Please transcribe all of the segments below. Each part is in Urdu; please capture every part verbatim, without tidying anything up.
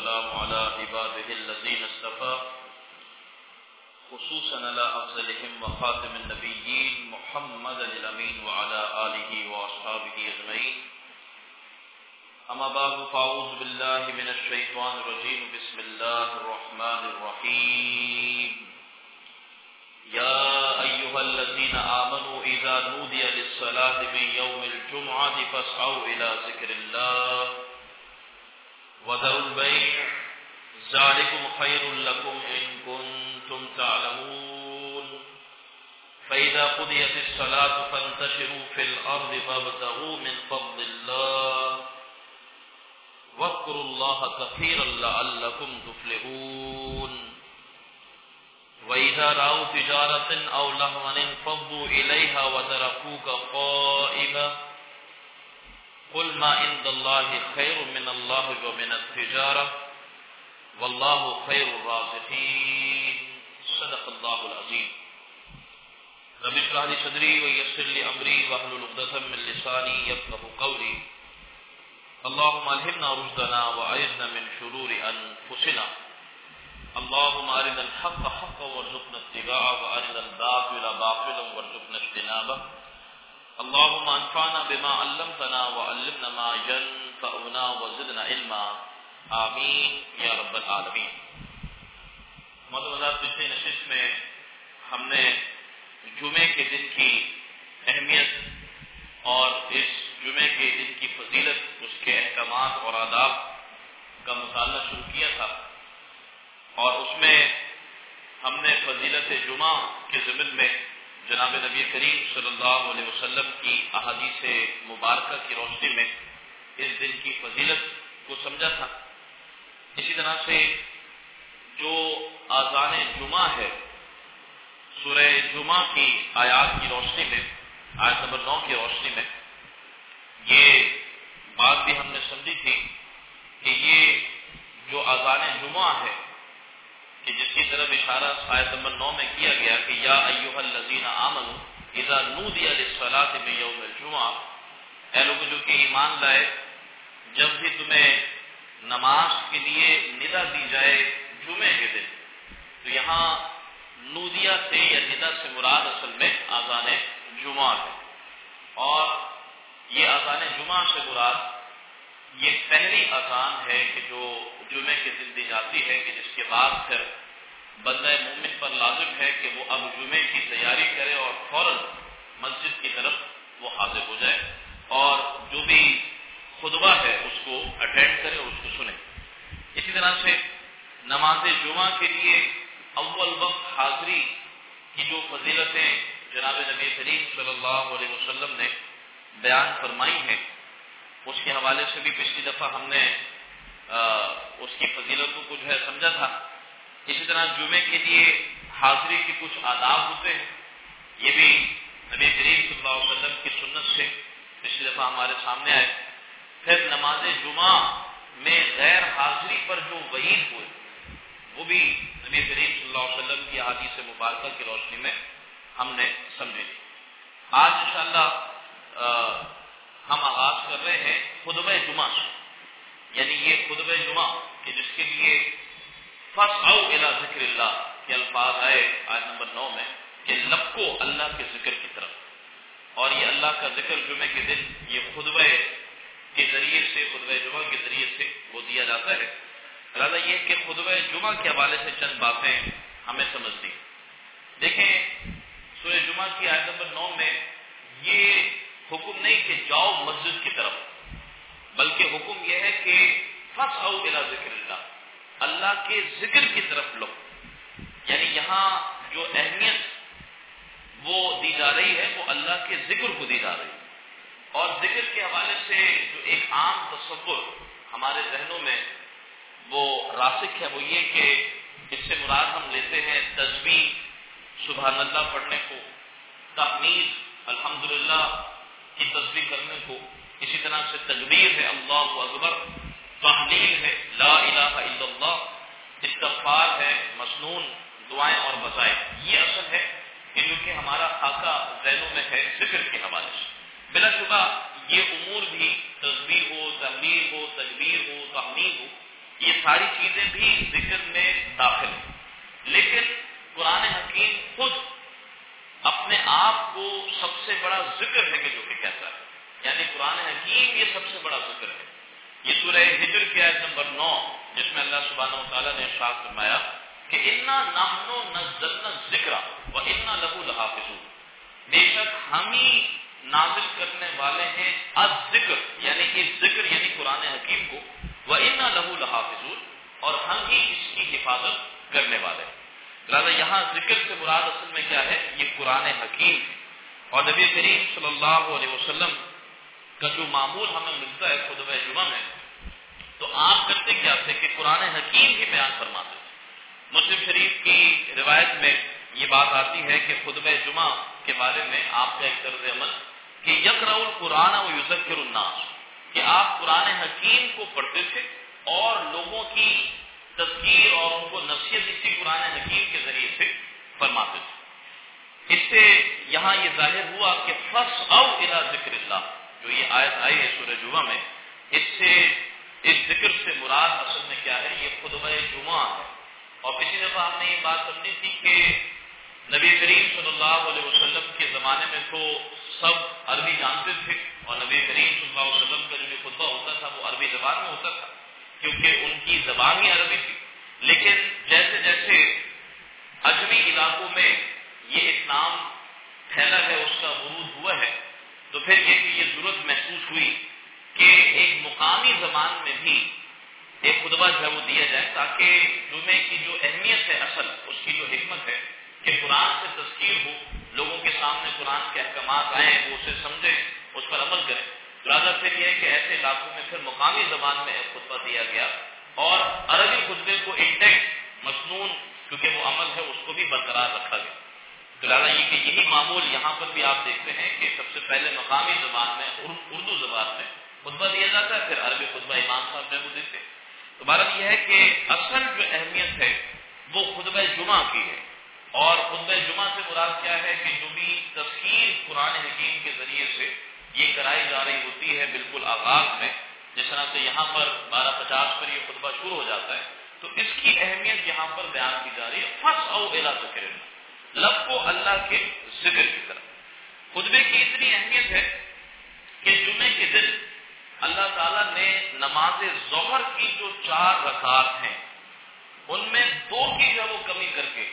والسلام على عباده الذين اصطفى خصوصا على أفضلهم وخاتم النبيين محمد الأمين وعلى آله وأصحابه أجمعين. أما بعد فأعوذ بالله من الشيطان الرجيم. بسم الله الرحمن الرحيم. يا أيها الذين آمنوا إذا نودي للصلاة من يوم الجمعة فاسعوا إلى ذكر الله وذروا البيع ذلكم خير لكم إن كنتم تعلمون. فإذا قضيت الصلاة فانتشروا في الأرض وابتغوا من فضل الله واذكروا الله كثيرا لعلكم تفلحون. وإذا رأوا تجارة أو لهوا انفضوا إليها وتركوك قائما قل ما عند الله خير من الله ومن التجارة والله خير الرازقين. صدق الله العظيم. رب اشرح لي صدري ويسر لي أمري واحلل عقدة من لساني يفقهوا قولي. اللهم ألهمنا رشدنا وأعذنا من شرور أنفسنا. اللهم أرنا الحق حقا وارزقنا اتباعه وأرنا الباطل باطلا وارزقنا اجتنابه. اللهم انفعنا بما علمتنا وعلمنا ما ينفعنا وزدنا علما. آمین یا رب العالمین. مدد پچھلے نشست میں ہم نے جمعے کے دن کی اہمیت اور اس جمعے کے دن کی فضیلت، اس کے احکامات اور آداب کا مطالعہ شروع کیا تھا، اور اس میں ہم نے فضیلت جمعہ کے ضمن میں جناب نبی کریم صلی اللہ علیہ وسلم کی احادیث مبارکہ کی روشنی میں اس دن کی فضیلت کو سمجھا تھا. اسی طرح سے جو آذان جمعہ ہے، سورہ جمعہ کی آیات کی روشنی میں، آیت نمبر نو کی روشنی میں یہ بات بھی ہم نے سمجھی تھی کہ یہ جو آذان جمعہ ہے کہ جس کی طرف اشارہ آیت نمبر نو میں کیا گیا کہ یا ایھا الذین آمنوا اذا نودی للصلاۃ من یوم الجمعہ، اے لوگوں جو کہ ایمان لائے، جب بھی تمہیں نماز کے لیے ندا دی جائے جمعے کے دن. تو یہاں نودیہ سے یا ندا سے مراد اصل میں آذان جمعہ ہے، اور یہ آذان جمعہ سے مراد یہ پہلی اذان ہے کہ جو جمعے کے دن دی جاتی ہے، کہ جس کے بعد پھر بندہ مومن پر لازم ہے کہ وہ اب جمعے کی تیاری کرے اور فوراً مسجد کی طرف وہ حاضر ہو جائے اور جو بھی خطبہ ہے اس کو اٹینڈ کرے اور اس کو سنے. اسی طرح سے نماز جمعہ کے لیے اول وقت حاضری کی جو فضیلتیں جناب نبی کریم صلی اللہ علیہ وسلم نے بیان فرمائی ہیں، اس کے حوالے سے بھی پچھلی دفعہ ہم نے اس کی فضیلتوں کو جو ہے سمجھا تھا. اسی طرح جمعے کے لیے حاضری کے کچھ آداب ہوتے ہیں، یہ بھی نبی کریم صلی اللہ علیہ وسلم کی سنت سے پچھلی دفعہ ہمارے سامنے آئے. پھر نماز جمعہ میں غیر حاضری پر جو وعید ہوئے وہ بھی نبی کریم صلی اللہ علیہ وسلم کی احادیث مبارکہ کی روشنی میں ہم نے سمجھی. آج انشاءاللہ ہم آغاز کر رہے ہیں خطبہ جمعہ سے، یعنی یہ خطبہ جمعہ کہ جس کے لیے فاسعوا الی ذکر اللہ کے الفاظ آئے آیت نمبر نو میں کہ لپکو اللہ کے ذکر کی طرف. اور یہ اللہ کا ذکر جمعے کے دن یہ خطبہ کے ذریعے سے، خطبہ جمعہ کے ذریعے سے وہ دیا جاتا ہے. لہٰذا یہ کہ خطبہ جمعہ کے حوالے سے چند باتیں ہمیں سمجھنی. دیکھیں سورہ جمعہ کی آیت نمبر نو میں یہ حکم نہیں کہ جاؤ مسجد کی طرف، بلکہ حکم یہ ہے کہ فاسعوا الی ذکر اللہ، اللہ کے ذکر کی طرف لو. یعنی یہاں جو اہمیت وہ دی جا رہی ہے وہ اللہ کے ذکر کو دی جا رہی ہے. اور ذکر کے حوالے سے جو ایک عام تصور ہمارے ذہنوں میں وہ راسخ ہے وہ یہ کہ اس سے مراد ہم لیتے ہیں تسبیح، سبحان اللہ پڑھنے کو، تحمید الحمدللہ کی تسبیح کرنے کو، اسی طرح سے تکبیر ہے اللہ اکبر، تحلیل ہے لا الہ الا اللہ، استغفار ہے، مسنون دعائیں اور وظائف. یہ اصل ہے کہ جو کہ ہمارا خاکہ ذہنوں میں ہے ذکر کے حوالے سے. بلا شبہ یہ امور بھی تسبیح ہو، تحلیل ہو، تکبیر ہو، تحمید ہو، یہ ساری چیزیں بھی ذکر میں داخل ہیں، لیکن قرآن حکیم خود اپنے آپ کو سب سے بڑا ذکر ہے کہ جو کہ کہتا ہے، یعنی قرآن حکیم یہ سب سے بڑا ذکر ہے۔ یہ سورہ ہجر کی آیت نمبر نو، جس میں اللہ سبحانہ و تعالیٰ نے ارشاد فرمایا کہ انا نحن نزلنا الذکر وانا لہ لحافظون، بے شک ہم ہی نازل کرنے والے ہیں الذکر، یعنی یہ ذکر یعنی قرآن حکیم کو، وانا لہ لحافظون، اور ہم ہی اس کی حفاظت کرنے والے ہیں۔ لہٰذا یہاں ذکر سے مراد اصل میں کیا ہے؟ یہ قرآن حکیم ہے۔ اور نبی کریم صلی اللہ علیہ وسلم کا جو معمول ہمیں ملتا ہے خطبہ جمعہ میں، تو آپ کرتے کیا تھے کہ قرآن حکیم ہی بیان فرماتے تھے۔ مسلم شریف کی روایت میں یہ بات آتی ہے کہ خطبہ جمعہ کے بارے میں آپ کا ایک طرز عمل کہ یقرأ القرآن و یذکر الناس، کہ آپ قرآن حکیم کو پڑھتے تھے اور لوگوں کی تذکیر اور ان کو نصیحت اسی قرآن حکیم کے ذریعے سے فرماتے تھے۔ اس سے یہاں یہ ظاہر ہوا کہ فَاسْعَوْا إِلَىٰ ذِكْرِ اللَّهِ، جو یہ آیت آئی ہے سورہ جمعہ میں، اس سے اس ذکر سے مراد اصل میں کیا ہے؟ یہ خطبہ جمعہ ہے۔ اور پچھلی دفعہ ہم نے یہ بات سمجھی تھی کہ نبی کریم صلی اللہ علیہ وسلم کے زمانے میں تو سب عربی جانتے تھے، اور نبی کریم صلی اللہ علیہ وسلم کا جو بھی خطبہ ہوتا تھا وہ عربی زبان میں ہوتا تھا، کیونکہ ان کی زبان ہی عربی تھی۔ لیکن جیسے جیسے عجمی علاقوں میں یہ اسلام پھیلا ہے، اس کا عروج ہوا ہے، تو پھر یہ کہ یہ ضرورت محسوس ہوئی کہ ایک مقامی زبان میں بھی ایک خطبہ جو ہے وہ دیا جائے، تاکہ جمعے کی جو اہمیت ہے، اصل اس کی جو حکمت ہے کہ قرآن سے تذکیر ہو، لوگوں کے سامنے قرآن کے احکامات آئیں، وہ اسے سمجھیں، اس پر عمل کریں۔ لہٰذا پھر یہ ہے کہ ایسے علاقوں میں پھر مقامی زبان میں ایک خطبہ دیا گیا، اور عربی خطبے کو انٹیکٹ مسنون کیونکہ وہ عمل ہے اس کو بھی برقرار رکھا گیا۔ تو لہٰذا یہ کہ یہی معمول یہاں پر بھی آپ دیکھتے ہیں کہ سب سے پہلے مقامی زبان میں اردو زبان میں خطبہ دیا جاتا ہے، پھر عربی خطبہ امام صاحب جو ہے وہ دیتے ہیں۔ تو بات یہ ہے کہ اصل جو اہمیت ہے وہ خطبہ جمعہ کی ہے، اور خطبہ جمعہ سے مراد کیا ہے کہ جو بھی تذکیر قرآن حکیم کے ذریعے سے یہ کرائی جا رہی ہوتی ہے بالکل آغاز میں، جس طرح سے یہاں پر بارہ پچاس پر یہ خطبہ شروع ہو جاتا ہے، تو اس کی اہمیت یہاں پر بیان کی جا رہی ہے۔ فَاسْعَوْا إِلَىٰ ذِكْرِ اللَّهِ، لب کو اللہ کے ذکر کی طرف۔ خطبے کی اتنی اہمیت ہے کہ جمعے کے دن اللہ تعالیٰ نے نماز ظہر کی جو چار رکعات ہیں ان میں دو کی جو وہ کمی کر کے،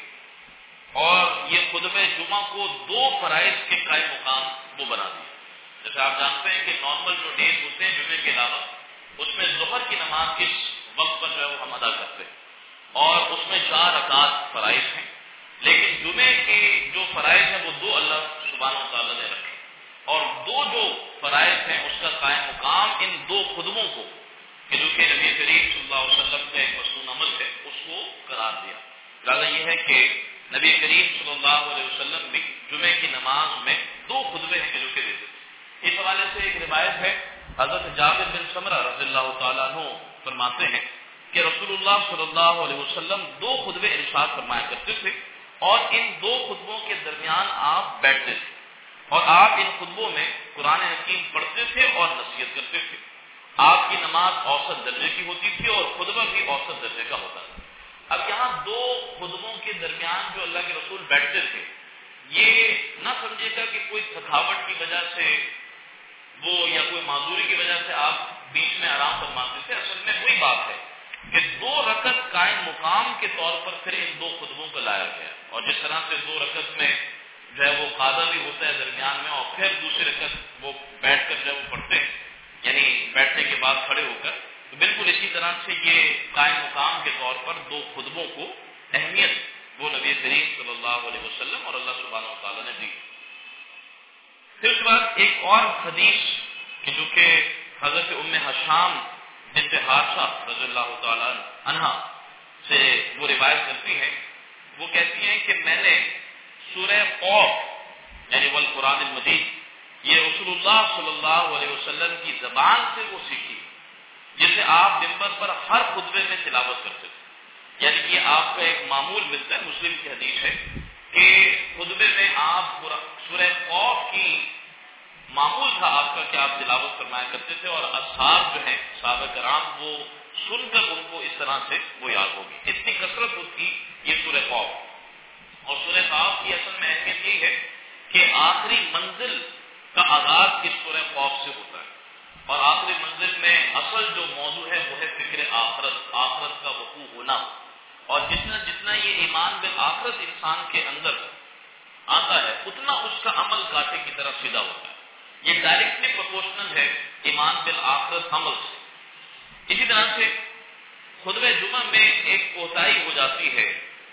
اور یہ خطبہ جمعہ کو دو فرائض کے قائم مقام وہ بنا دیا۔ جیسے آپ جانتے ہیں کہ نارمل جو ڈیز ہوتے ہیں جمعے کے علاوہ، اس میں ظہر کی نماز کس وقت پر جو ہے وہ ہم ادا کرتے ہیں، اور اس میں چار رکعات فرائض ہیں، لیکن جمعے کے جو فرائض ہیں وہ دو اللہ سبحانہ و تعالیٰ نے رکھے، اور دو جو فرائض ہیں اس کا قائم مقام ان دو خطبوں کو، کہ جو کہ نبی کریم صلی اللہ علیہ وسلم کا ایک مسنون عمل ہے، اس کو قرار دیا۔ لہٰذا یہ ہے کہ نبی کریم صلی اللہ علیہ وسلم بھی جمعے کی نماز میں دو خطبے ہیں کہ جو کہ دیتے تھے۔ اس حوالے سے ایک روایت ہے، حضرت جابر بن سمرہ رضی اللہ تعالیٰ عنہ فرماتے ہیں کہ رسول اللہ صلی اللہ علیہ وسلم دو خطبے ارشاد فرمایا کرتے تھے، اور ان دو خطبوں کے درمیان آپ بیٹھتے تھے، اور آپ ان خطبوں میں قرآن حکیم پڑھتے تھے اور نصیحت کرتے تھے۔ آپ کی نماز اوسط درجے کی ہوتی تھی اور خطبہ بھی اوسط درجے کا ہوتا تھا۔ اب یہاں دو خطبوں کے درمیان جو اللہ کے رسول بیٹھتے تھے، یہ نہ سمجھے گا کہ کوئی تھکاوٹ کی وجہ سے وہ یا کوئی معذوری کی وجہ سے آپ بیچ میں آرام فرماتے تھے۔ اصل میں وہی بات ہے کہ دو رکعت قائم مقام کے طور پر پھر ان دو خطبوں کو لایا گیا، اور جس طرح سے دو رکعت میں جو ہے وہ قاعدہ بھی ہوتا ہے درمیان میں، اور پھر دوسری رکعت وہ بیٹھ کر جو ہے وہ پڑھتے ہیں، یعنی بیٹھنے کے بعد کھڑے ہو کر، تو بالکل اسی طرح سے یہ قائم مقام کے طور پر دو خطبوں کو اہمیت وہ نبی کریم صلی اللہ علیہ وسلم اور اللہ سبحانہ و تعالیٰ نے دی۔ پھر اس کے بعد ایک اور حدیث کہ جو کہ حضرت ام حشام بنت حارثہ رضی اللہ تعالیٰ عنہا سے وہ روایت کرتی ہیں، وہ کہتی ہیں کہ میں نے سورہ قاف یعنی والقرآن المجید یہ رسول اللہ صلی اللہ علیہ وسلم کی زبان سے وہ سیکھی، جسے آپ منبر پر ہر خطبے میں تلاوت کرتے تھے۔ یعنی یہ آپ کا ایک معمول ملتا ہے، مسلم کی حدیث ہے کہ خطبے میں آپ سورہ قاف کی معمول تھا آپ کا کہ آپ تلاوت فرمایا کرتے تھے، اور اصحاب جو ہیں صحابہ کرام وہ سن کر ان کو اس طرح سے وہ یاد ہوگی. اتنی کثرت ہوتی یہ سورہ خوف. اور سورہ خوف کی اصل میں اہمیت یہ ہے کہ آخری منزل کا آغاز اس سورہ خوف سے ہوتا ہے. اور آخری منزل میں اصل جو موضوع ہے وہ ہے فکر آخرت, آخرت کا وقوع ہونا. اور جتنا جتنا یہ ایمان بالآخرت انسان کے اندر آتا ہے اتنا اس کا عمل کاٹے کی طرف سیدھا ہوتا ہے. یہ ڈائریکٹلی پروپورشنل ہے ایمان بالآخرت عمل سے. اسی طرح سے خطبہ جمعہ میں ایک کوتاہی ہو جاتی ہے.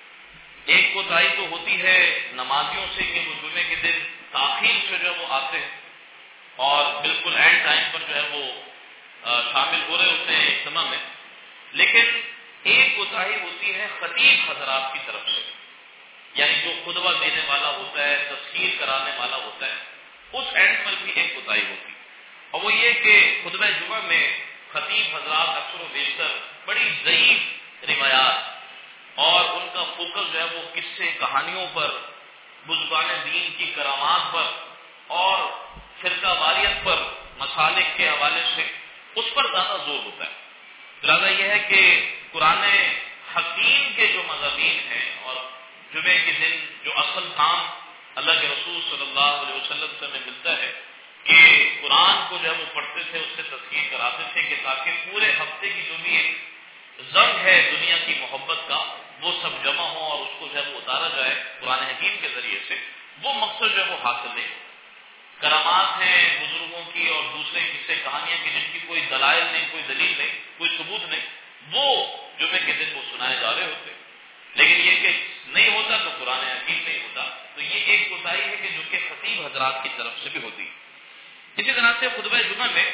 ایک کوتاہی تو ہوتی ہے نمازیوں سے کہ وہ جمعے کے دن تاخیر سے جو ہے وہ آتے ہیں اور بالکل اینڈ ٹائم پر جو ہے وہ شامل ہو رہے ہوتے ہیں اجتماع میں. لیکن ایک کوتاہی ہوتی ہے خطیب حضرات کی طرف سے, یعنی جو خطبہ دینے والا ہوتا ہے, تذکیر کرانے والا ہوتا ہے, اس اینڈ پر بھی ایک کوتاہی ہوتی ہے. اور وہ یہ کہ خطبہ جمعہ میں خطیب حضرات اکثر و بیشتر بڑی ضعیف روایات اور ان کا فوکس جو ہے وہ قصے کہانیوں پر, بزرگان دین کی کرامات پر اور فرقہ واریت پر, مسالک کے حوالے سے اس پر زیادہ زور ہوتا ہے. لہٰذا یہ ہے کہ قرآن حکیم کے جو مضامین ہیں اور جمعے کے دن جو اصل کام اللہ کے رسول صلی اللہ علیہ وسلم سے ہمیں ملتا ہے کہ قرآن کو جو ہے وہ پڑھتے تھے, اس سے تذکیر کراتے تھے کہ تاکہ پورے ہفتے کی جو بھی ایک زنگ ہے دنیا کی محبت کا وہ سب جمع ہو اور اس کو جو ہے وہ اتارا جائے قرآن حکیم کے ذریعے سے. وہ مقصد جو ہے وہ حاصل نہیں ہو. کرامات ہیں بزرگوں کی اور دوسرے قصے کہانیاں کی جن کی کوئی دلائل نہیں, کوئی دلیل نہیں, کوئی ثبوت نہیں, وہ جمعے کے دن وہ سنائے جا رہے ہوتے. لیکن یہ کہ نہیں ہوتا تو قرآن حکیم نہیں ہوتا. تو یہ ایک کوتاہی ہے کہ جو کہ خطیب حضرات کی طرف سے بھی ہوتی ہے. اسی طرح سے خطبہ جمعہ میں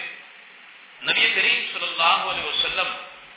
نبی کریم صلی اللہ علیہ وسلم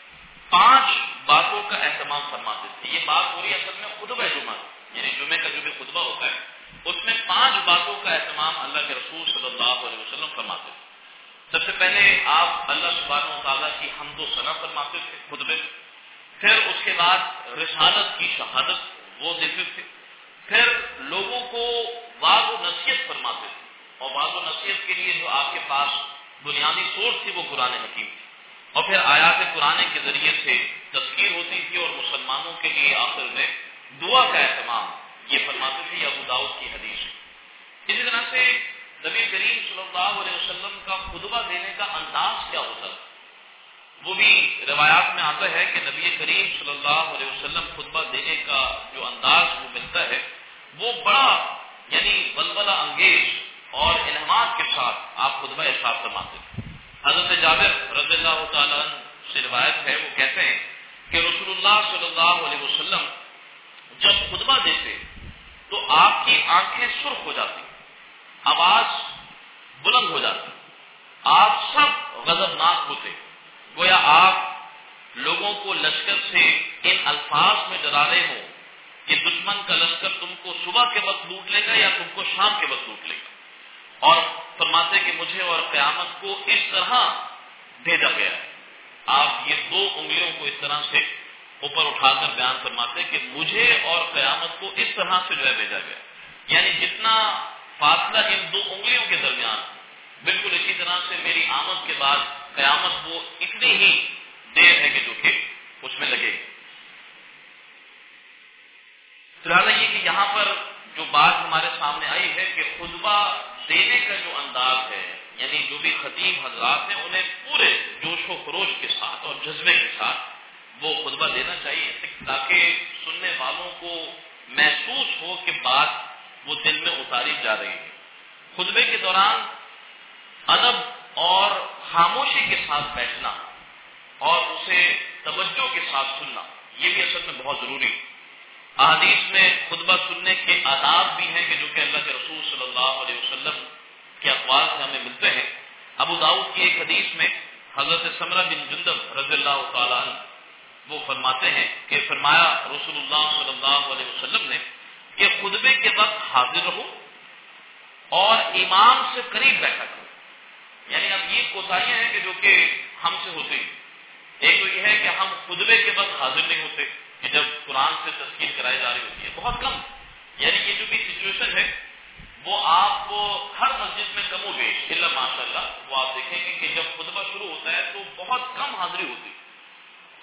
پانچ باتوں کا اہتمام فرماتے تھے. یہ بات ہو رہی ہے اصل میں خطبہ جمعہ, یعنی جمعے کا جو بھی خطبہ ہوتا ہے اس میں پانچ باتوں کا اہتمام اللہ کے رسول صلی اللہ علیہ وسلم فرماتے تھے. سب سے پہلے آپ اللہ سبحانہ و تعالیٰ کی حمد و ثنا فرماتے تھے خطبے. پھر اس کے بعد رسالت کی شہادت وہ دیتے تھے. پھر لوگوں کو وعظ و نصیحت فرماتے تھے, اور وعظ و نصیحت کے لیے جو آپ کے پاس بنیادی سورس تھی وہ قرآن حکیم تھی. اور پھر آیات قرآن کے ذریعے سے تذکیر ہوتی تھی اور مسلمانوں کے لیے آخر میں دعا کا اہتمام یہ فرماتے تھے. یہ ابو داؤد کی حدیث ہے. اسی طرح سے نبی کریم صلی اللہ علیہ وسلم کا خطبہ دینے کا انداز کیا ہوتا ہے وہ بھی روایات میں آتا ہے کہ نبی کریم صلی اللہ علیہ وسلم خطبہ دینے کا جو انداز وہ ملتا ہے وہ بڑا یعنی ولولہ انگیز اور انعامات کے ساتھ آپ خطبہ ارشاد فرماتے ہیں. حضرت جابر رضی اللہ تعالیٰ عنہ سے روایت ہے, وہ کہتے ہیں کہ رسول اللہ صلی اللہ علیہ وسلم جب خطبہ دیتے تو آپ کی آنکھیں سرخ ہو جاتی, آواز بلند ہو جاتی, آپ سب غضبناک ہوتے, گویا آپ لوگوں کو لشکر سے ان الفاظ میں ڈرا رہے ہوں کہ دشمن کا لشکر تم کو صبح کے وقت لوٹ لے گا یا تم کو شام کے وقت لوٹ لے گا. اور فرماتے کہ مجھے اور قیامت کو اس طرح بھیجا گیا ہے. آپ یہ دو انگلیوں کو اس طرح سے اوپر اٹھا کر بیان فرماتے کہ مجھے اور قیامت کو اس طرح سے جو ہے بھیجا گیا, یعنی جتنا فاصلہ ان دو انگلیوں کے درمیان بالکل اسی طرح سے میری آمد کے بعد قیامت وہ اتنی ہی دیر ہے کہ جو کہ اس میں لگے. لہٰذا یہ کہ یہاں پر جو بات ہمارے سامنے آئی ہے کہ خطبہ دینے کا جو انداز ہے, یعنی جو بھی خطیب حضرات ہیں انہیں پورے جوش و خروش کے ساتھ اور جذبے کے ساتھ وہ خطبہ دینا چاہیے تاکہ سننے والوں کو محسوس ہو کہ بات وہ دل میں اتاری جا رہی ہے. خطبے کے دوران ادب اور خاموشی کے ساتھ بیٹھنا اور اسے توجہ کے ساتھ سننا یہ بھی اصل میں بہت ضروری ہے. احادیث میں خطبہ سننے کے آداب بھی ہیں کہ جو کہ اللہ کے رسول صلی اللہ علیہ وسلم کے اقوال سے ہمیں ملتے ہیں. ابو داؤد کی ایک حدیث میں حضرت سمرہ بن جندب رضی اللہ تعالیٰ عنہ وہ فرماتے ہیں کہ فرمایا رسول اللہ صلی اللہ علیہ وسلم نے کہ خطبے کے وقت حاضر رہو اور امام سے قریب بیٹھا کرو. یعنی اب یہ کوتاہیاں ہیں کہ جو کہ ہم سے ہوتی ہیں. ایک تو یہ ہے کہ ہم خطبے کے وقت حاضر نہیں ہوتے کہ جب قرآن سے تذکیر کرائی جا رہی ہوتی ہے, بہت کم. یعنی یہ جو بھی سچویشن ہے وہ آپ کو ہر مسجد میں کم و بیش الا ماشاء اللہ وہ آپ دیکھیں گے کہ جب خطبہ شروع ہوتا ہے تو بہت کم حاضری ہوتی ہے.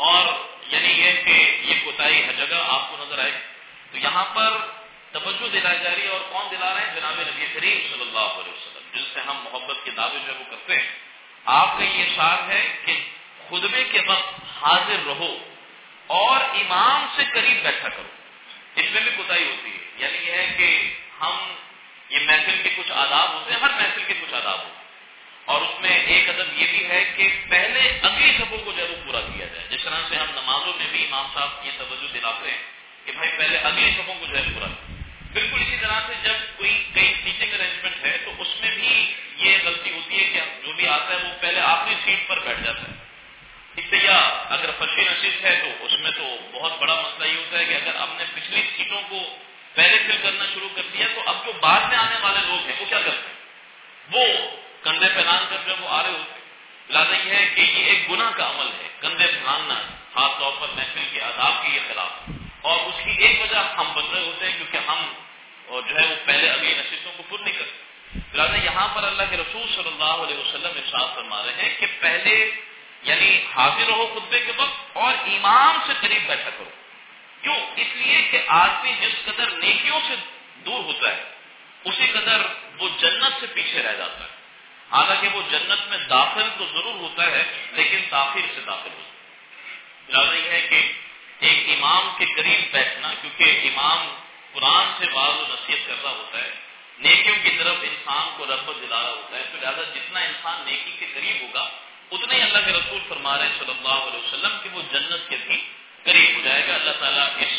اور یعنی یہ کہ یہ کوتاہی ہر جگہ آپ کو نظر آئے. تو یہاں پر توجہ دلائی جا رہی ہے، اور کون دلا رہے ہیں؟ جناب نبی کریم صلی اللہ علیہ وسلم، جس سے ہم محبت کے دعوے جو ہے وہ کرتے ہیں. آپ کا یہ ارشاد ہے کہ خطبے کے وقت حاضر رہو اور امام سے قریب بیٹھا کرو. اس میں بھی کوتاہی ہوتی ہے. یعنی یہ ہے کہ ہم یہ محفل کے کچھ آداب ہوتے ہیں، ہر محفل کے کچھ آداب ہوتے ہیں، اور اس میں ایک ادب یہ بھی ہے کہ پہلے اگلی صفوں کو جو ہے وہ پورا کیا جائے. جس طرح سے ہم نمازوں میں بھی امام صاحب یہ توجہ دلاتے ہیں کہ بھائی پہلے اگلی صفوں کو جو ہے پورا کریں. بالکل اسی طرح سے جب کوئی کئی سیٹنگ ارینجمنٹ ہے تو اس میں بھی یہ غلطی ہوتی ہے کہ جو بھی آتا ہے وہ پہلے آخری سیٹ پر بیٹھ جاتا ہے. اس سے یا اگر فرشی نشست ہے تو اس میں تو بہت بڑا مسئلہ یہ ہوتا ہے کہ اگر ہم نے پچھلی سیٹوں کو پہلے فل کرنا شروع کر دیا تو اب جو بعد میں آنے والے لوگ ہیں وہ کیا کرتے ہیں؟ وہ کندھے پھیلان کر جب وہ آ رہے ہوتے ہیں. لہٰذا یہ ہے کہ یہ ایک گناہ کا عمل ہے کندھے پھیلانا، خاص طور پر محفل کے آداب کے یہ خلاف. اور اس کی ایک وجہ ہم بن رہے ہوتے ہیں کیونکہ ہم اور جو ہے وہ پہلے اگلی نشستوں کو پر نہیں کرتے. لہٰذا یہاں پر اللہ کے رسول صلی اللہ علیہ وسلم ارشاد فرما رہے ہیں کہ پہلے یعنی حاضر رہو خطبے کے وقت اور امام سے قریب بیٹھا کرو. کیوں؟ اس لیے کہ آدمی جس قدر نیکیوں سے دور ہوتا ہے اسی قدر وہ جنت سے پیچھے رہ جاتا ہے. حالانکہ وہ جنت میں داخل تو ضرور ہوتا ہے لیکن تاخیر سے داخل ہوتا ہے. لہٰذا یہ ہے کہ ایک امام کے قریب بیٹھنا، کیونکہ امام قرآن سے واضح و نصیحت کر رہا ہوتا ہے، نیکیوں کی طرف انسان کو رغبت دلا رہا ہوتا ہے. تو لہٰذا جتنا انسان نیکی کے قریب ہوگا اتنا ہی اللہ کے رسول فرما رہے صلی اللہ علیہ وسلم کہ وہ جنت کے بھی قریب ہو جائے گا. اللہ تعالیٰ اس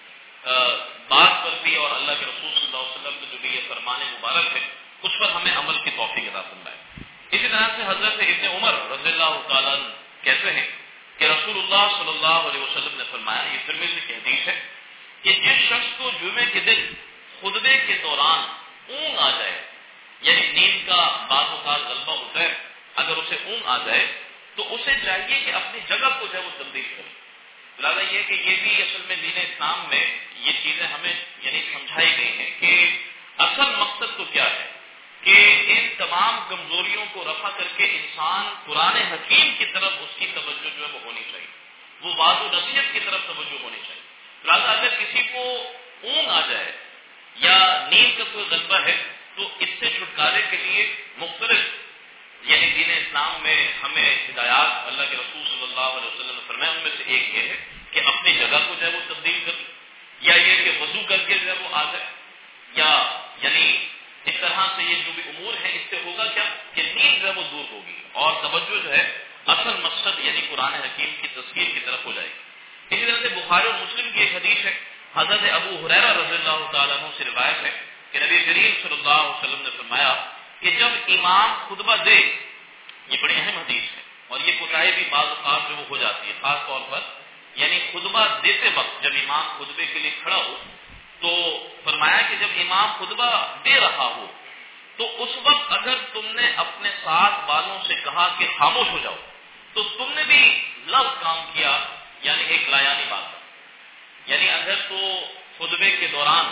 بات پر بھی اور اللہ کے رسول صلی اللہ علیہ وسلم کے جو بھی یہ فرمان مبارک ہے اس پر ہمیں عمل کی توفیق عطا فرمائے. اسی طرح سے حضرت ابن عمر رضی اللہ تعالیٰ کہتے ہیں کہ رسول اللہ صلی اللہ علیہ وسلم نے فرمایا، یہ ترمذی کی حدیث ہے، کہ جس شخص کو جمعے کے دن خطبے کے دوران اونگ آ جائے، یعنی نیند کا بعض اوقات غلبہ ہوتا ہے، اگر اسے اونگ آ جائے تو اسے چاہیے کہ اپنی جگہ کو جو ہے وہ تبدیل کرے. لہٰذا یہ کہ یہ بھی اصل میں دین اسلام میں یہ چیزیں ہمیں یعنی سمجھائی گئی ہیں کہ اصل مقصد تو کیا ہے کہ ان تمام کمزوریوں کو رفع کر کے انسان قرآن حکیم کی طرف اس کی توجہ جو ہے وہ ہونی چاہیے، وہ واضح و نصیحت کی طرف توجہ ہونی چاہیے. لہٰذا اگر کسی کو اونگ آ جائے یا نیند کا کوئی غلبہ ہے تو اس سے چھٹکارے کے لیے مختلف یعنی دین اسلام میں ہمیں ہدایات اللہ کے رسول صلی اللہ علیہ وسلم نے فرمایا. ان میں سے ایک یہ ہے کہ اپنی جگہ کو جو ہے وہ تبدیل کر، یا یہ کہ وضو کر کے جو ہے وہ آ جائے، یا یعنی اس طرح سے یہ جو بھی امور ہیں اس سے ہوگا کیا کہ نیند جو ہے وہ دور ہوگی اور توجہ جو ہے اصل مقصد یعنی قرآن حکیم کی تذکیر کی طرف ہو جائے گی. اسی طرح سے بخاری اور مسلم کی ایک حدیث ہے، حضرت ابو ہریرہ رضی اللہ تعالیٰ عنہ سے روایت ہے کہ نبی کریم صلی اللہ علیہ وسلم نے فرمایا کہ جب امام خطبہ دے، یہ بڑی اہم حدیث ہے اور یہ کوتاہی بھی بعض اوقات جو وہ ہو جاتی ہے، خاص طور پر یعنی خطبہ دیتے وقت جب امام خطبے کے لیے کھڑا ہو تو فرمایا کہ جب امام خطبہ دے رہا ہو تو اس وقت اگر تم نے اپنے ساتھ والوں سے کہا کہ خاموش ہو جاؤ تو تم نے بھی لفظ کام کیا، یعنی ایک لایانی بات. یعنی اگر تو خطبے کے دوران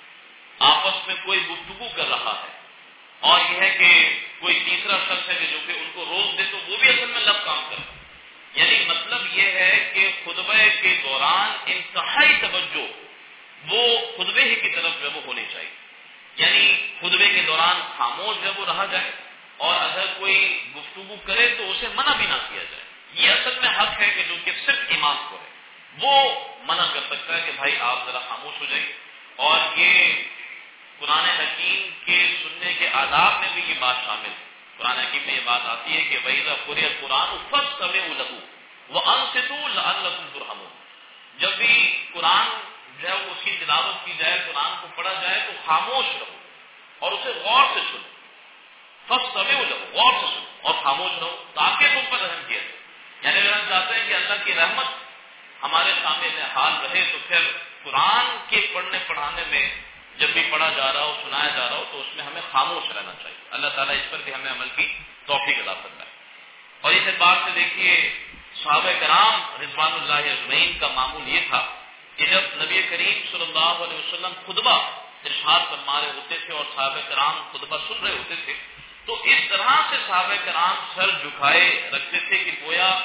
آپس میں کوئی گفتگو کر رہا ہے اور یہ ہے کہ کوئی تیسرا شخص ہے کہ جو کہ ان کو روک دے تو وہ بھی اصل میں لفظ کام کرتا. یعنی مطلب یہ ہے کہ خطبے کے دوران انتہائی توجہ وہ خطبے ہی کی طرف جو ہے وہ ہونی چاہیے. یعنی خطبے کے دوران خاموش جب وہ رہا جائے اور اگر کوئی گفتگو کرے تو اسے منع بھی نہ کیا جائے. یہ اصل میں حق ہے کہ جو کہ صرف امام کو ہے وہ منع کر سکتا ہے کہ بھائی آپ ذرا خاموش ہو جائیے. اور یہ قرآن حکیم کے سننے کے آداب میں بھی یہ بات شامل ہے. قرآن حکیم میں یہ بات آتی ہے کہ وَإِذَا قُرِئَ الْقُرْآنُ فَاسْتَمِعُوا لَهُ وَأَنصِتُوا لَعَلَّكُمْ تُرْحَمُونَ. جب بھی قرآن جو ہے اس کی تلاوت کی جائے، قرآن کو پڑھا جائے تو خاموش رہو اور اسے غور سے سنو. فَاسْتَمِعُوا لَهُ، غور سے سنو اور خاموش رہو تاکہ تم پر رحم کیا جائے. یعنی اگر ہم چاہتے ہیں کہ اللہ کی رحمت ہمارے سامنے حال رہے تو پھر قرآن کے پڑھنے پڑھانے میں جب بھی پڑھا جا رہا ہو، سنایا جا رہا ہو تو اس میں ہمیں خاموش رہنا چاہیے. اللہ تعالیٰ اس پر بھی ہمیں عمل کی توفیق عطا فرمائے. اور اس اعتبار سے دیکھیے صحابہ کرام رضوان اللہ اجمعین کا معمول یہ تھا کہ جب نبی کریم صلی اللہ علیہ وسلم خطبہ ارشاد فرما رہے ہوتے تھے اور صحابہ کرام خطبہ سن رہے ہوتے تھے تو اس طرح سے صحابہ کرام سر جھکائے رکھتے تھے کہ گویا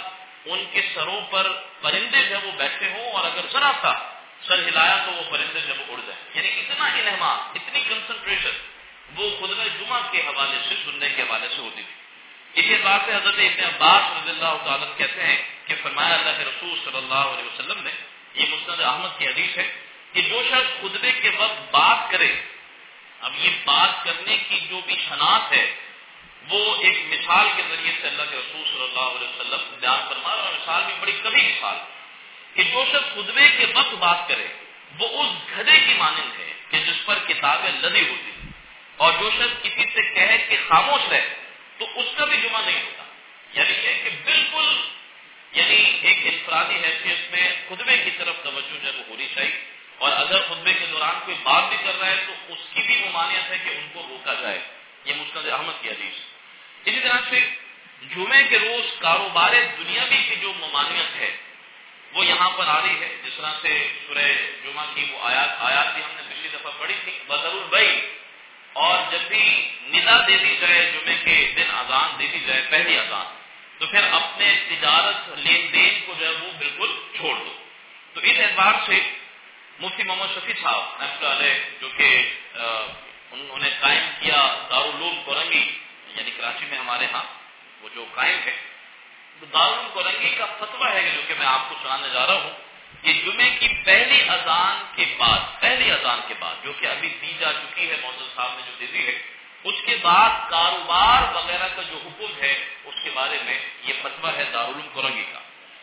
ان کے سروں پر پرندے جب وہ بیٹھے ہوں اور اگر ذرا سا سر ہلایا تو وہ پرندے جب اڑ جائیں، یعنی اتنا انہمام، اتنی کنسنٹریشن وہ خطبہ جمعہ کے حوالے سے سننے کے حوالے سے ہوتی تھی۔ اسی بات سے حضرت ابن عباس رضی اللہ تعالیٰ کہتے ہیں کہ فرمایا اللہ کے رسول صلی اللہ علیہ وسلم نے، یہ مسند احمد کی حدیث ہے، کہ جو شخص خطبے کے وقت بات کرے، اب یہ بات کرنے کی جو بھی شناخت ہے وہ ایک مثال کے ذریعے سے اللہ کے رسول صلی اللہ علیہ وسلم بیان فرما رہا، اور مثال بھی بڑی کبھی مثال کہ جو شخص خطبے کے وقت بات کرے وہ اس گدھے کی مانند ہے کہ جس پر کتابیں لدی ہوتی، اور جو شخص کسی سے کہے کہ خاموش رہے تو اس کا بھی جمعہ نہیں ہوتا۔ یعنی یہ کہ بالکل یعنی ایک انفرادی حیثیت میں خطبے کی طرف توجہ جب ہونی چاہیے، اور اگر خطبے کے دوران کوئی بات بھی کر رہا ہے تو اس کی بھی ممانعت ہے کہ ان کو روکا جائے، یہ مسند احمد کی حدیث۔ اسی طرح سے جمعے کے روز کاروبار دنیاوی کی جو ممانعت ہے وہ یہاں پر آ رہی ہے، جس طرح سے سورہ جمعہ کی وہ آیات آیات بھی ہم نے پچھلی دفعہ پڑھی تھی، بذر البیع، اور جب بھی ندا دے دی جائے جمعے کے دن اذان دے دی جائے پہلی اذان، تو پھر اپنے تجارت لین دین کو جو ہے وہ بالکل چھوڑ دو۔ تو اس اعتبار سے مفتی محمد شفیع صاحب رحمۃ اللہ علیہ جو کہ انہوں نے قائم کیا دارالعلوم کورنگی، یعنی کراچی میں ہمارے ہاں وہ جو قائم ہے، تو دارالعلوم کورنگی کا فتویٰ ہے جو کہ میں آپ کو سنانے جا رہا ہوں کہ جمعے کی پہلی اذان کے بعد پہلی اذان کے بعد جو کہ ابھی دی جا چکی ہے، مولانا صاحب نے جو دے دی ہے، اس کے بعد کاروبار وغیرہ کا جو حکم ہے اس کے بارے میں یہ فتویٰ ہے دارالعلوم کورنگی کا۔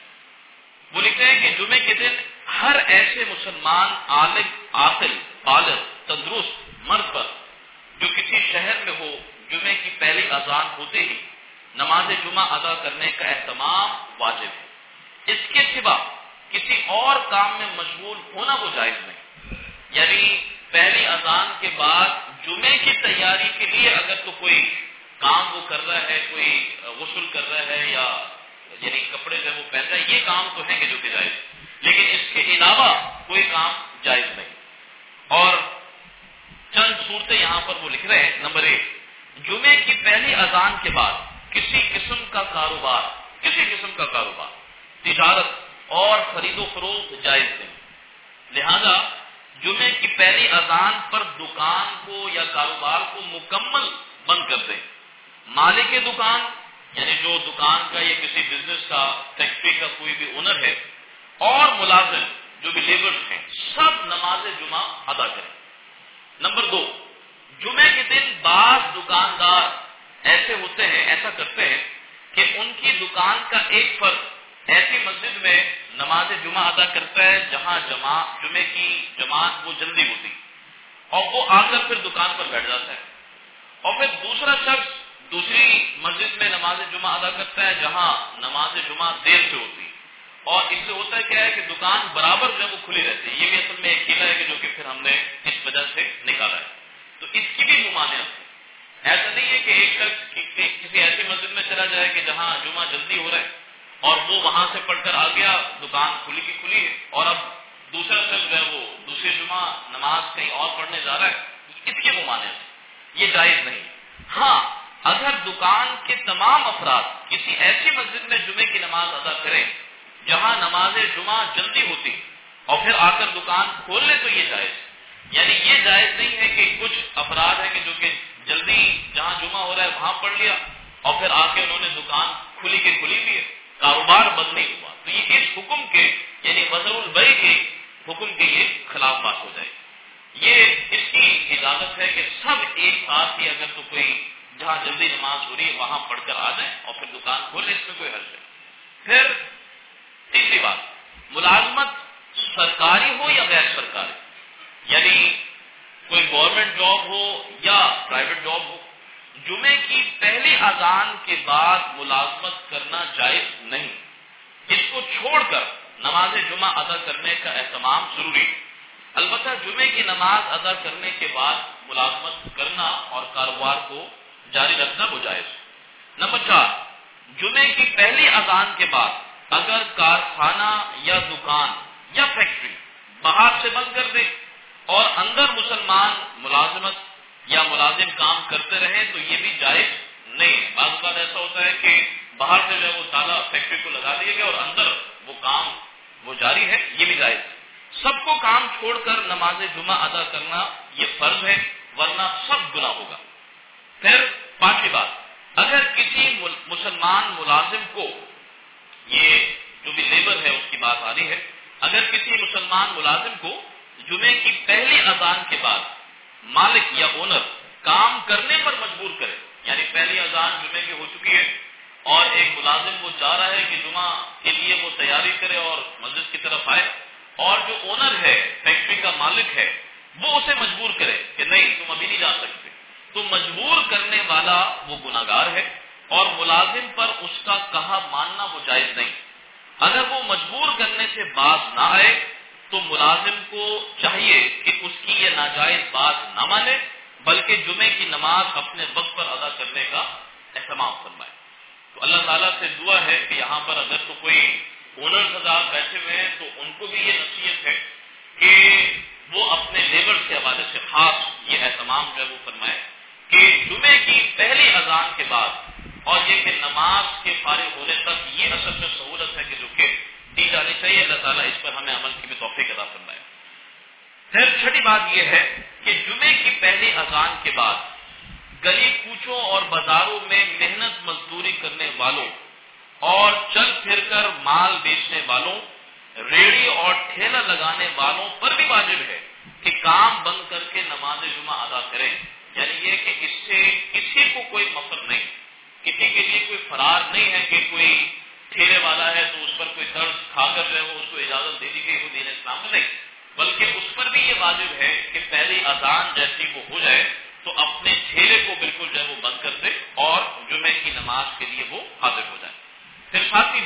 وہ لکھتے ہیں کہ جمعے کے دن ہر ایسے مسلمان عالم عاقل بالغ تندرست مرد پر جو کسی شہر میں ہو، جمعے کی پہلی اذان ہوتے ہی نماز جمعہ ادا کرنے کا اہتمام واجب ہے۔ اس کے سوا کسی اور کام میں مشغول ہونا وہ جائز نہیں، یعنی پہلی اذان کے بعد جمعے کی تیاری کے لیے اگر تو کوئی کام وہ کر رہا ہے، کوئی غسل کر رہا ہے یا یعنی کپڑے جو وہ پہن رہا ہے، یہ کام تو ہیں کہ جو کہ جائز، لیکن اس کے علاوہ کوئی کام جائز نہیں۔ اور چند صورتیں یہاں پر وہ لکھ رہے ہیں۔ نمبر ایک، جمعے کی پہلی اذان کے بعد کسی قسم کا کاروبار کسی قسم کا کاروبار تجارت اور خرید و فروخت جائز نہیں، لہذا جمعے کی پہلی اذان پر دکان کو یا کاروبار کو مکمل بند کر دیں۔ مالک دکان یعنی جو دکان کا یا کسی بزنس کا فیکٹری کا کوئی بھی اونر ہے اور ملازم جو بھی لیبرز ہیں سب نماز جمعہ ادا کریں۔ نمبر دو، جمعے کے دن بعض دکاندار ایسے ہوتے ہیں ایسا کرتے ہیں کہ ان کی دکان کا ایک فرد ایسی مسجد میں نماز جمعہ ادا کرتا ہے جہاں جماعت جمعے کی جماعت وہ جلدی ہوتی، اور وہ آ کر پھر دکان پر بیٹھ جاتا ہے، اور پھر دوسرا شخص دوسری مسجد میں نماز جمعہ ادا کرتا ہے جہاں نماز جمعہ دیر سے ہوتی، اور اس سے ہوتا ہے کیا ہے کہ دکان برابر جو ہے وہ کھلی رہتی ہے۔ یہ بھی اصل میں ایک قلعہ ہے کہ جو کہ پھر ہم نے اس وجہ سے نکالا ہے، تو اس کی بھی ممانعت ہے۔ ایسا نہیں ہے کہ ایک شخص کسی ایسی مسجد میں چلا جائے کہ جہاں جمعہ جلدی ہو رہا ہے اور وہ وہاں سے پڑھ کر آ گیا، دکان کھلی کی کھلی ہے، اور اب دوسرا شخص جو ہے وہ دوسری جمعہ نماز کہیں اور پڑھنے جا رہا ہے، اس کی ممانعت یہ جائز نہیں۔ ہاں، اگر دکان کے تمام افراد کسی ایسی مسجد میں جمعے کی نماز ادا کریں جہاں نماز جمعہ جلدی ہوتی اور پھر آ کر دکان کھول لیں تو یہ جائز، یعنی یہ جائز نہیں ہے کہ کچھ افراد ہیں کہ جو کہ جلدی جہاں جمعہ ہو رہا ہے وہاں پڑھ لیا اور پھر آ کے انہوں نے دکان کھلی کی کھلی بھی ہے، کاروبار بند نہیں ہوا، تو یہ اس حکم کے یعنی بذر البیع کے حکم کے یہ خلاف بات ہو جائے۔ یہ اس کی اجازت ہے کہ سب ایک ساتھ ہی اگر تو کوئی جہاں جلدی نماز ہو رہی ہے وہاں پڑھ کر آ جائیں اور پھر دکان کھولیں، اس میں کوئی حرج نہیں۔ پھر تیسری بات، ملازمت سرکاری ہو یا غیر سرکاری، یعنی کوئی گورنمنٹ جاب ہو یا پرائیویٹ جاب ہو، جمعے کی پہلی اذان کے بعد ملازمت کرنا جائز نہیں، اس کو چھوڑ کر نماز جمعہ ادا کرنے کا اہتمام ضروری ہے۔ البتہ جمعے کی نماز ادا کرنے کے بعد ملازمت کرنا اور کاروبار کو جاری رکھنا وہ جائز ہے۔ نمبر چار، جمعے کی پہلی اذان کے بعد اگر کارخانہ یا دکان یا فیکٹری باہر سے بند کر دے اور اندر مسلمان ملازمت یا ملازم کام کرتے رہے تو یہ بھی جائز نہیں ہے۔ بعض اوقات ایسا ہوتا ہے کہ باہر سے جو ہے وہ تالا فیکٹری کو لگا دیا گیا اور اندر وہ کام وہ جاری ہے، یہ بھی جائز ہے۔ سب کو کام چھوڑ کر نماز جمعہ ادا کرنا یہ فرض ہے، ورنہ سب گناہ ہوگا۔ پھر پانچویں بات، اگر کسی مسلمان ملازم کو، یہ جو بھی لیبر ہے اس کی بات آ رہی ہے، اگر کسی مسلمان ملازم کو جمعے کی پہلی اذان کے بعد مالک یا اونر کام کرنے پر مجبور کرے، یعنی پہلی اذان جمعے کی ہو چکی ہے اور ایک ملازم وہ چاہ رہا ہے کہ جمعہ کے لیے وہ تیاری کرے اور مسجد کی طرف آئے، اور جو اونر ہے، فیکٹری کا مالک ہے، وہ اسے مجبور کرے کہ نہیں تم ابھی نہیں جا سکتے، تو مجبور کرنے والا وہ گناہگار ہے اور ملازم پر اس کا کہا ماننا وہ جائز نہیں۔ اگر وہ مجبور کرنے سے باز نہ آئے تو ملازم کو چاہیے کہ اس کی یہ ناجائز بات نہ مانے، بلکہ جمعے کی نماز اپنے وقت پر ادا کرنے کا اہتمام فرمائے۔ تو اللہ تعالیٰ سے دعا ہے کہ یہاں پر اگر تو کوئی اونرز حضرات بیٹھے ہوئے ہیں تو ان کو بھی یہ نصیحت ہے کہ وہ اپنے لیبر کے حوالے سے خاص یہ اہتمام جو ہے وہ فرمائے کہ جمعے کی پہلی اذان کے بعد اور یہ کہ نماز کے فارغ ہونے تک یہ اصل میں سہولت ہے کہ جو کہ دی جانی چاہیے۔ اللہ تعالیٰ اس پر ہمیں عمل کی بھی توفیق عطا فرمائے۔ پھر چھٹی بات یہ ہے کہ جمعے کی پہلی اذان کے بعد گلی کوچوں اور بازاروں میں محنت مزدوری کرنے والوں اور چل پھر کر مال بیچنے والوں، ریڑھی اور ٹھیلا لگانے والوں پر بھی واجب ہے کہ کام بند کر کے نماز جمعہ ادا کریں، یعنی یہ کہ اس سے کسی کو کوئی مفر نہیں، کسی کے لیے کوئی فرار نہیں ہے کہ کوئی ٹھیلے والا ہے تو اس پر کوئی قرض کھا کر جو ہے وہ اس کو اجازت دے دی گئی ہو دین اسلام میں، نہیں، بلکہ اس پر بھی یہ واجب ہے کہ پہلی اذان جیسی وہ ہو جائے تو اپنے ٹھیلے کو بالکل جو ہے وہ بند کر دے اور جمعے کی نماز کے لیے وہ حاضر ہو جائے۔ پھر ساتویں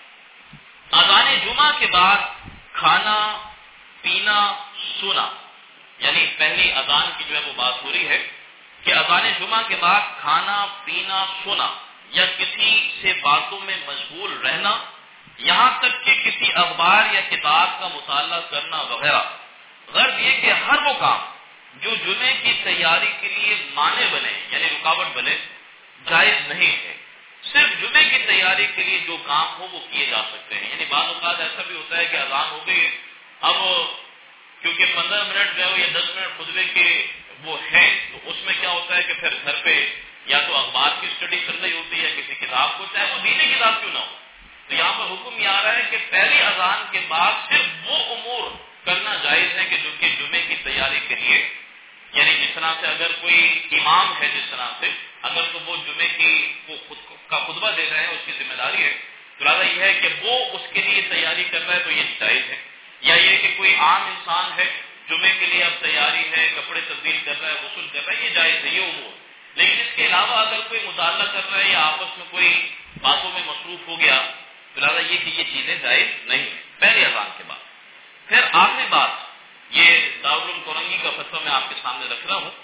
بات، اذان جمعہ کے بعد کھانا پینا سونا، یعنی پہلی اذان کی جو ہے وہ بات ہو رہی ہے کہ اذان جمعہ کے بعد کھانا پینا سونا یا کسی سے باتوں میں مشغول رہنا، یہاں تک کہ کسی اخبار یا کتاب کا مطالعہ کرنا وغیرہ، غرض یہ کہ ہر وہ کام جو جمعے کی تیاری کے لیے مانع بنے یعنی رکاوٹ بنے، جائز نہیں ہے۔ صرف جمعے کی تیاری کے لیے جو کام ہو وہ کیے جا سکتے ہیں، یعنی بعض اوقات ایسا بھی ہوتا ہے کہ اذان ہو گئی، اب کیونکہ پندرہ منٹ جو ہے یا دس منٹ خطبے کے وہ ہیں تو اس میں کیا ہوتا ہے کہ پھر گھر پہ یا تو اخبار کی اسٹڈی چل رہی ہوتی ہے کسی کتاب کو، چاہے وہ دینی کتاب کیوں نہ ہو، تو یہاں پر حکم یہ آ رہا ہے کہ پہلی اذان کے بعد صرف وہ امور کرنا جائز ہے کہ جو کہ جمعے کی تیاری کے لیے، یعنی جس طرح سے اگر کوئی امام ہے جس طرح سے اگر تو وہ جمعے کی وہ خود کا خطبہ دے رہے ہیں اس کی ذمہ داری ہے، تو لہٰذا یہ ہے کہ وہ اس کے لیے تیاری کر رہا ہے تو یہ جائز ہے، یا یہ کہ کوئی عام انسان ہے جمعے کے لیے اب تیاری ہے، کپڑے تبدیل کر رہا ہے، غسل کر رہا ہے، یہ جائز ہے، یہ امور۔ لیکن اس کے علاوہ اگر کوئی مطالعہ کر رہا ہے یا آپس میں کوئی باتوں میں مصروف ہو گیا تو لہٰذا یہ کہ یہ چیزیں جائز نہیں ہیں پہلی اذان کے بعد۔ پھر آخری بات، یہ دارالعلوم کورنگی کا فتویٰ میں آپ کے سامنے رکھ رہا ہوں۔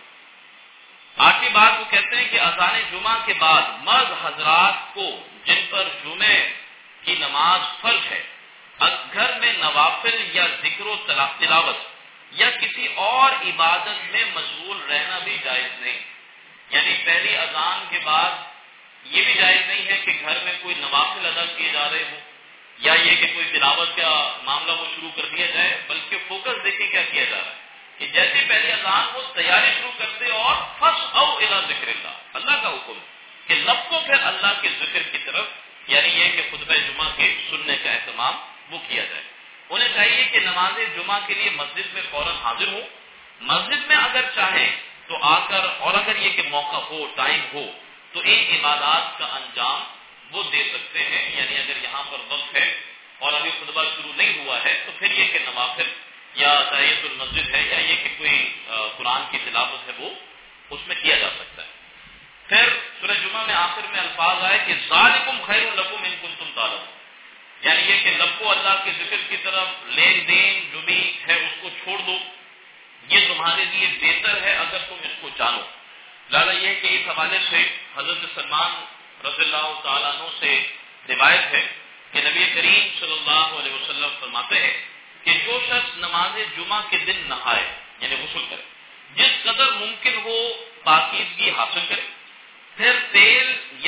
آخری بات وہ کہتے ہیں کہ اذان جمعہ کے بعد مرد حضرات کو جن پر جمعے کی نماز فرض ہے، گھر میں نوافل یا ذکر و تلاوت یا کسی اور عبادت میں مشغول رہنا بھی جائز نہیں، یعنی پہلی اذان کے بعد یہ بھی جائز نہیں ہے کہ گھر میں کوئی نوافل ادا کیے جا رہے ہوں یا یہ کہ کوئی تلاوت کا معاملہ وہ شروع کر دیا جائے، بلکہ فوکس دیکھیں کیا کیا جا رہا ہے کہ جیسے پہلی اذان وہ تیاری شروع کرتے اور فَاسْعَوْا إِلَىٰ ذِكْرِ اللَّهِ، اللہ کا حکم کہ لب کو پھر اللہ کے ذکر کی طرف، یعنی یہ کہ خطبہ جمعہ کے سننے کا اہتمام وہ کیا جائے۔ انہیں چاہیے کہ نماز جمعہ کے لیے مسجد میں فوراً حاضر ہو، مسجد میں اگر چاہیں تو آ کر، اور اگر یہ کہ موقع ہو ٹائم ہو تو ان عبادات کا انجام وہ دے سکتے ہیں، یعنی اگر یہاں پر وقت ہے اور ابھی خطبہ شروع نہیں ہوا ہے تو پھر یہ کہ نوافل یا تحیۃ المسجد ہے یا یہ کہ کوئی قرآن کی تلاوت ہے وہ اس میں کیا جا سکتا ہے۔ پھر سورہ جمعہ میں آخر میں الفاظ آئے کہ ذالکم خیر لکم ان کنتم تعلمون، یعنی یہ کہ لب کو اللہ کے ذکر کی طرف لین دین جو بھی ہے اس کو چھوڑ دو، یہ تمہارے لیے بہتر ہے اگر تم اس کو جانو۔ لہٰذا یہ کہ اس حوالے سے حضرت سلمان رضی اللہ تعالیٰ عنہ سے روایت ہے کہ نبی کریم صلی اللہ علیہ وسلم فرماتے ہیں کہ جو شخص نماز جمعہ کے دن نہائے یعنی غسل کرے، جس قدر ممکن ہو پاکیزگی حاصل کرے، پھر تیل یا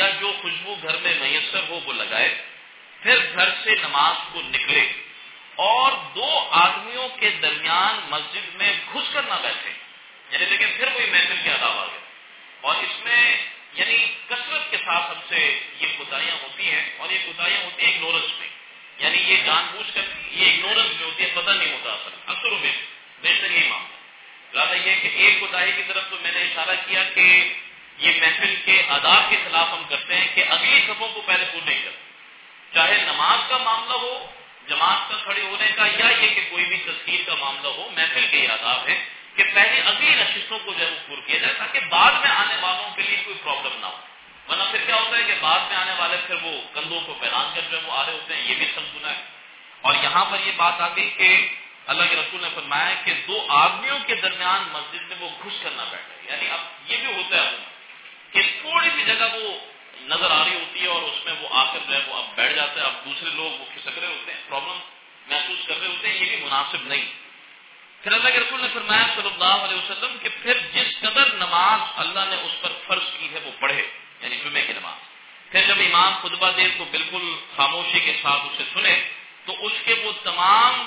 یا جو خوشبو گھر میں میسر ہو وہ لگائے، پھر گھر سے نماز کو نکلے اور دو آدمیوں کے درمیان مسجد میں گھس کر نہ بیٹھے. یعنی دیکھیں پھر کوئی محفل کے آداب آ گئے. اور اس میں یعنی کثرت کے ساتھ ہم سے یہ کوتاہیاں ہوتی ہیں، اور یہ کوتاہیاں ہوتی ہیں اگنورنس میں. یعنی یہ جان بوجھ کر یہ اگنورنس میں ہوتی ہے، پتہ نہیں ہوتا اصل اکثر و بیشتر بہتر یہی معاملہ. لہٰذا یہ کہ ایک کوتاہی کی طرف تو میں نے اشارہ کیا کہ یہ محفل کے آداب کے خلاف ہم کرتے ہیں کہ اگلی صفوں کو پہلے پور نہیں کرتے، چاہے نماز کا معاملہ ہو، جماعت کا کھڑے ہونے کا، یا یہ کہ کوئی بھی تذکیر کا معاملہ ہو. محفل کے یہ آداب ہے کہ پہلے اگلی نشستوں کو ضرور پور کیا جائے تاکہ بعد میں آنے والوں کے لیے کوئی پرابلم نہ ہو. ورنہ پھر کیا ہوتا ہے کہ بعد میں آنے والے پھر وہ کندھوں کو پھیلان کر جو وہ آ رہے ہوتے ہیں. یہ بھی سب سنا ہے. اور یہاں پر یہ بات آ گئی کہ اللہ کے رسول نے فرمایا کہ دو آدمیوں کے درمیان مسجد میں وہ گھس کرنا بیٹھا. یعنی اب یہ بھی ہوتا ہے کہ تھوڑی سی جگہ وہ نظر آ رہی ہوتی ہے اور اس میں وہ آ کر جو ہے وہ اب بیٹھ جاتا ہے. اب دوسرے لوگ وہ کھسک رہے ہوتے ہیں، پرابلم محسوس کر رہے ہوتے ہیں. یہ بھی مناسب نہیں. پھر اللہ کے رسول نے فرمایا صلی اللہ علیہ وسلم کہ پھر جس قدر نماز اللہ نے اس پر فرض کی ہے وہ پڑھے، یعنی جمعے کی نماز. پھر جب امام خطبہ دے تو بالکل خاموشی کے ساتھ اسے سنے تو اس کے وہ تمام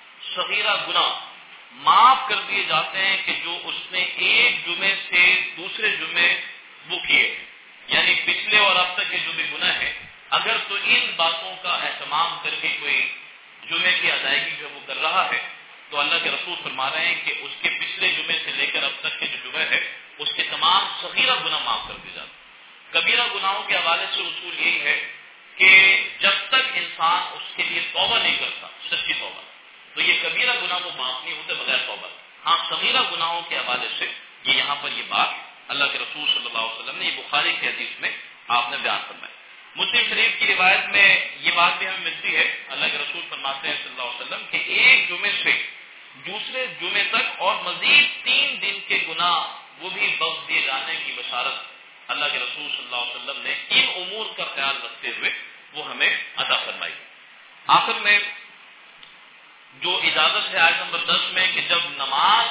صغیرہ گناہ معاف کر دیے جاتے ہیں کہ جو اس نے ایک جمعے سے دوسرے جمعے وہ کیے. یعنی پچھلے اور اب تک کے جو بھی گناہ ہیں، اگر تو ان باتوں کا اہتمام کر کے کوئی جمعے کی ادائیگی جو وہ کر رہا ہے تو اللہ کے رسول فرما رہے ہیں کہ اس کے پچھلے جمعے سے لے کر اب تک کے جو جمعے ہے اس کے تمام صغیرہ گناہ معاف کر دیے جاتے ہیں. کبیرہ گناہوں کے حوالے سے اصول یہی ہے کہ جب تک انسان اس کے لیے توبہ نہیں کرتا، سچی توبہ، تو یہ کبیرہ گناہ کو معاف نہیں ہوتے بغیر توبہ. ہاں صغیرہ گناہوں کے حوالے سے یہ یہاں پر یہ بات اللہ کے رسول صلی اللہ علیہ وسلم نے یہ بخاری کی حدیث میں آپ نے بیان فرمایا. مسلم شریف کی روایت میں یہ بات بھی ہمیں ملتی ہے. اللہ کے رسول فرماتے ہیں صلی اللہ علیہ وسلم کہ ایک جمعے سے دوسرے جمعے تک اور مزید تین دن کے گناہ وہ بھی بخش دیے جانے کی بشارت اللہ کے رسول صلی اللہ علیہ وسلم نے ان امور کا خیال رکھتے ہوئے وہ ہمیں عطا فرمائی. آخر میں جو اجازت ہے آیت نمبر دس میں کہ جب نماز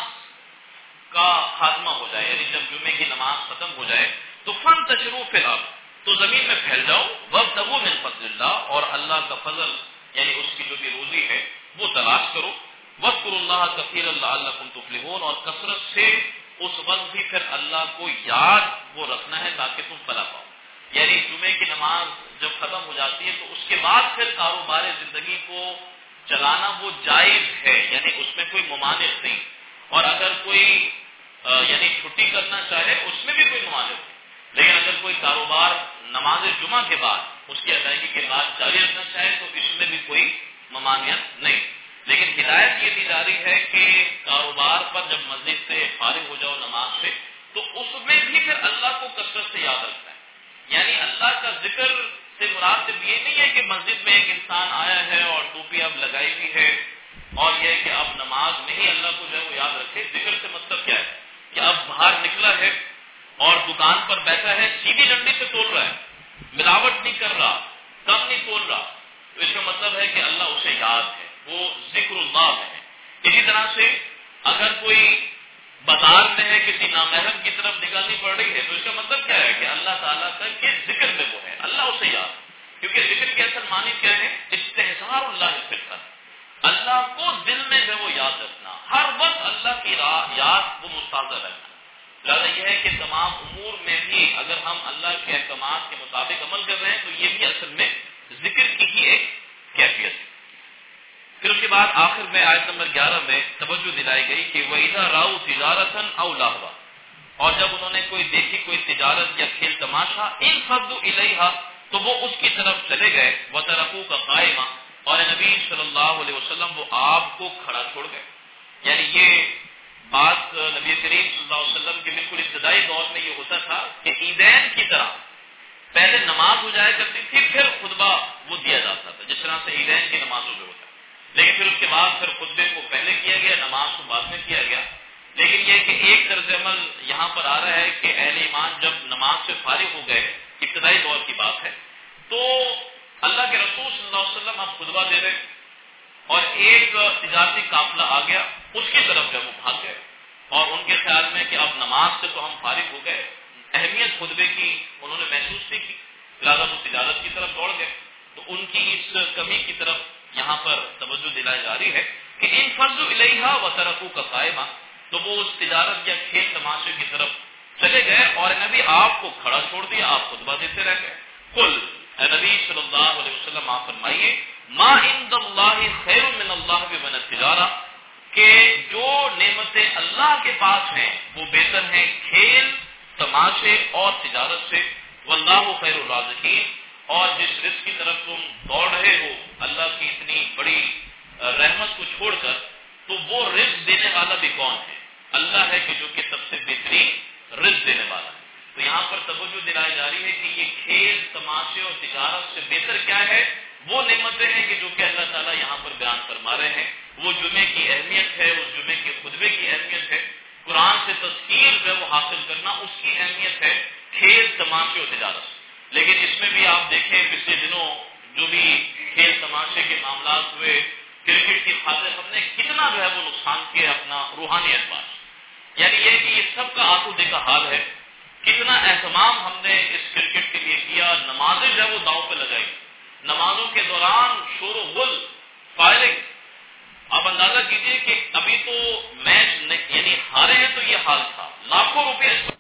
کا خاتمہ ہو جائے، یعنی جب جمعے کی نماز ختم ہو جائے تو فن تشرو فی الارض، تو زمین میں پھیل جاؤ، وابتغوا من فضل اللہ، اور اللہ کا فضل یعنی اس کی جو بھی روزی ہے وہ تلاش کرو. واذکروا اللہ کثیرا لعلکم تفلحون، اور کثرت سے اس وقت بھی پھر اللہ کو یاد وہ رکھنا ہے تاکہ تم فلاح پاؤ. یعنی جمعے کی نماز جب ختم ہو جاتی ہے تو اس کے بعد پھر کاروبار زندگی کو چلانا وہ جائز ہے، یعنی اس میں کوئی ممانعت نہیں. اور اگر کوئی یعنی چھٹی کرنا چاہے اس میں بھی کوئی ممانعت نہیں. لیکن اگر کوئی کاروبار نماز جمعہ کے بعد اس کی ادائیگی کے بعد جاری رکھنا چاہے تو اس میں بھی کوئی ممانعت نہیں. لیکن ہدایت یہ دی جا رہی ہے کہ کاروبار پر جب مسجد سے فارغ ہو جاؤ نماز سے تو اس میں بھی پھر اللہ کو کثرت سے یاد رکھنا ہے. یعنی اللہ کا ذکر سے مراد صرف یہ نہیں ہے کہ مسجد میں ایک انسان آیا ہے اور ٹوپی اب لگائی ہوئی ہے اور یہ کہ اب نماز میں ہی اللہ کو جو ہے وہ یاد رکھے. ذکر سے مطلب کیا ہے کہ اب باہر نکلا ہے اور دکان پر بیٹھا ہے، سیدھی ڈنڈی سے تول رہا ہے، ملاوٹ نہیں کر رہا، کم نہیں تول رہا، تو اس کا مطلب ہے کہ اللہ اسے یاد ہے، وہ ذکر اللہ ہے. اسی طرح سے اگر کوئی بازار میں ہے، کسی نامحرم کی طرف نگاہی پڑ رہی ہے تو اس کا مطلب کیا ہے کہ اللہ تعالیٰ کا کے ذکر میں وہ ہے، اللہ اسے یاد. کیونکہ ذکر کے اصل معنی کیا ہے؟ استحضار اللہ فکر، اللہ کو دل میں جو وہ یاد رکھنا، ہر وقت اللہ کی یاد وہ مستحضر رکھنا. لہٰذا یہ ہے کہ تمام امور میں بھی اگر ہم اللہ کے احکامات کے مطابق عمل کر رہے ہیں تو یہ بھی اصل میں ذکر کی ہی ایک کیفیت ہے. پھر اس کے بعد آخر میں آیت نمبر گیارہ میں توجہ دلائی گئی کہ وَإِذَا رَأَوْا تِجَارَةً أَوْ لَهْوًا، اور جب انہوں نے کوئی دیکھی کوئی تجارت یا کھیل تماشا، انفضوا إِلَيْهَا، تو وہ اس کی طرف چلے گئے، وَتَرَكُوكَ قَائِمًا، اور نبی صلی اللہ علیہ وسلم وہ آپ کو کھڑا چھوڑ گئے. یعنی یہ بات نبی کریم صلی اللہ علیہ وسلم کے بالکل ابتدائی دور میں یہ ہوتا تھا کہ عیدین کی طرح پہلے نماز ہو جایا کرتی تھی پھر خطبہ وہ دیا جاتا تھا، جس طرح سے عیدین کی نمازوں میں ہوتا ہے. لیکن پھر اس کے بعد پھر خطبے کو پہلے کیا گیا، نماز کو بعد میں کیا گیا. لیکن یہ کہ ایک طرز عمل یہاں پر آ رہا ہے کہ اہل ایمان جب نماز سے فارغ ہو گئے، ابتدائی دور کی بات ہے، تو اللہ کے رسول صلی اللہ علیہ وسلم اب خطبہ دے رہے اور ایک تجارتی قافلہ آ گیا، اس کی طرف جب وہ بھاگ گئے اور ان کے خیال میں کہ اب نماز سے تو ہم فارغ ہو گئے، اہمیت خطبے کی انہوں نے محسوس نہیں کی. لہٰذا وہ تجارت کی طرف دوڑ گئے. تو ان کی اس کمی کی طرف یہاں پر توجہ دلائی جا رہی ہے کہ ان فرض الیہا وترکوا کا قائمہ، تو وہ اس تجارت یا کھیل تماشے کی طرف چلے گئے اور نبی آپ کو کھڑا چھوڑ دیا، آپ خطبہ دیتے رہ گئے. قل، اے نبی صلی اللہ علیہ وسلم آپ فرمائیے، ما عند اللہ خیر من اللہ ومن التجارہ، کہ جو نعمتیں اللہ کے پاس ہیں وہ بہتر ہیں کھیل تماشے اور تجارت سے. واللہ خیر الرازقین، اور جس رزق کی طرف تم دوڑ رہے ہو اللہ کی اتنی بڑی رحمت کو چھوڑ کر، تو وہ رزق دینے والا بھی کون ہے؟ اللہ ہے کہ جو کہ سب سے بہترین رزق دینے والا ہے. تو یہاں پر توجہ دلائی جا رہی ہے کہ یہ کھیل تماشے اور تجارت سے بہتر کیا ہے؟ وہ نعمتیں ہیں کہ جو کہ اللہ تعالیٰ یہاں پر بیان فرما رہے ہیں. وہ جمعے کی اہمیت ہے، اس جمعے کے خطبے کی اہمیت ہے، قرآن سے تذکیر جو ہے وہ حاصل کرنا اس کی اہمیت ہے کھیل تماشے اور تجارت. لیکن اس میں بھی آپ دیکھیں پچھلے دنوں جو بھی کھیل تماشے کے معاملات ہوئے، کرکٹ کی خاطر ہم نے کتنا جو ہے وہ نقصان کیا اپنا روحانی اعتبار. یعنی یہ کہ یہ سب کا آنکھوں دیکھا حال ہے، کتنا اہتمام ہم نے اس کرکٹ کے لیے کیا، نمازیں جو ہے وہ داؤں پہ لگائی، نمازوں کے دوران شور و غل، فائرنگ. آپ اندازہ کیجئے کہ ابھی تو میچ یعنی ہارے ہیں تو یہ حال تھا، لاکھوں روپے